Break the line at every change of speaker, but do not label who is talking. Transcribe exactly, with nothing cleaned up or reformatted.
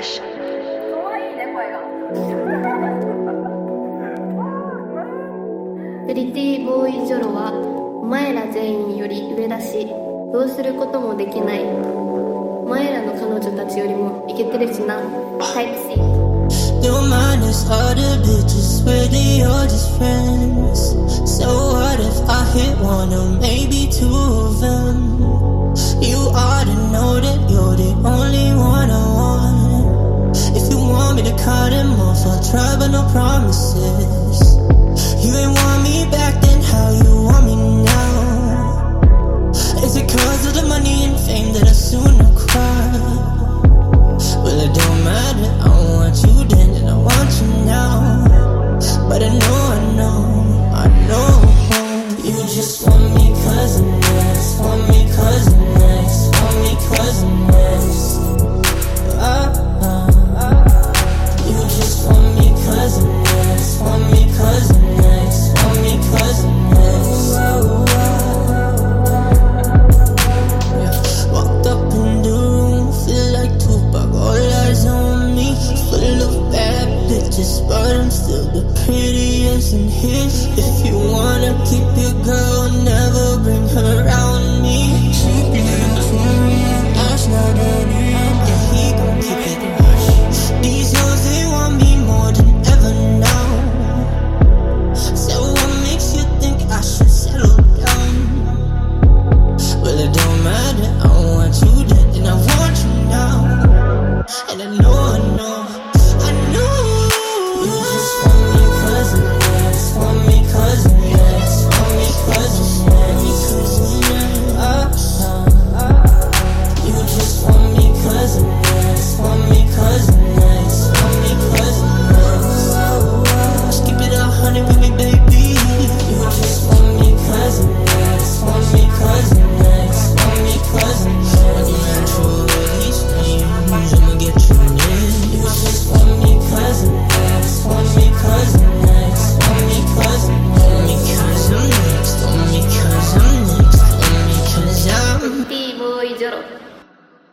Fresh
可愛いね声が
プリティボーイジョロはお前ら全員より上だしどうすることもできない。お前らの彼女たちよりもイケてるしな。タイプ C
Your mind is other bitches, where they all just friends. So what if I hit one or maybe two of them? You ought to know that you're the only one I want. If you want me to cut them off, I'll try but no promises. You ain't want me back then, how you want me now? Is it cause of the money and fame?